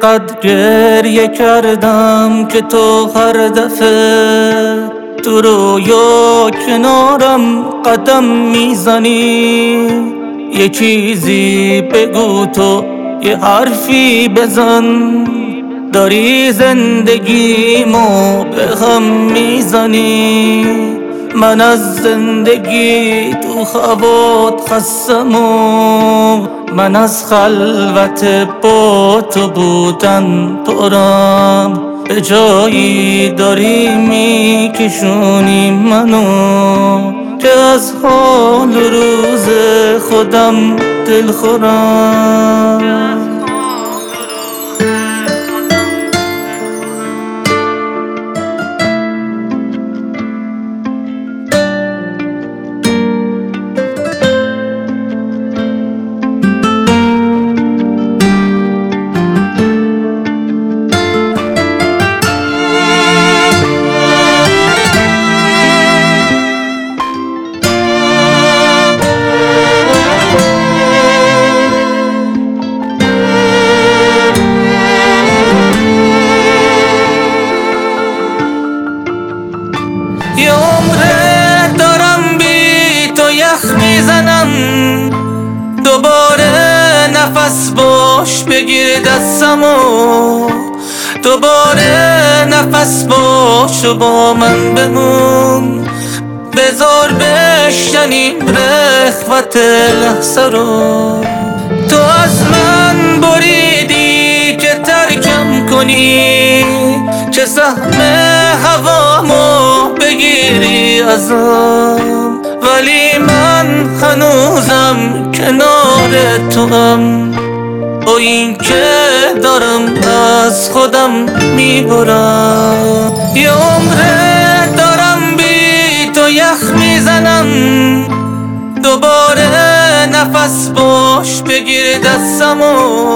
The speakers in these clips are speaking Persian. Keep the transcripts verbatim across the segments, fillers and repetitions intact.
چقدر گریه کردم که تو هر دفعه تو رویا کنارم قدم میزنی. یه چیزی بگو تو، یه حرفی بزن، داری زندگیمو به هم میزنی. من از زندگی تو خوات خستم و من از خلوت با تو بودن پرم. به جایی داری میکشونی منو که از حال روز خودم دل خورم. یه عمره دارم بی تو یخ میزنم، دوباره نفس باش بگیر دستمو، دوباره نفس باش و با من بمون. بذار بشنیم رخوت لحظه رو. تو از من بریدی که ترکم کنی، که سهم هوامو بگیری ازم، ولی من هنوزم کنار توام. با این که دارم از خودم میبرم. یه عمره دارم بی تو یخ میزنم، دوباره نفس باش بگیر دستمو،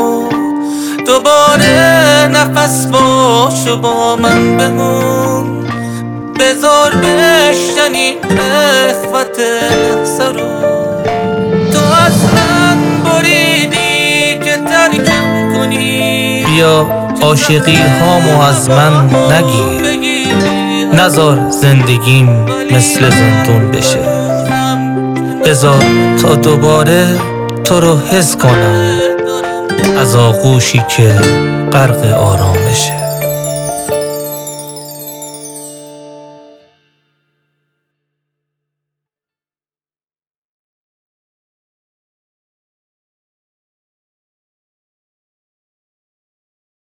دوباره نفس باش و با من بمون. بذار بشنی رخوت لحظه رو. تو از من بریدی که ترکم کنی، بیا عاشقی هامو از من نگیر، نذار زندگیم مثل زندون بشه. بذار تا دوباره تو رو حس کنم از آغوشی که غرق آرامشه.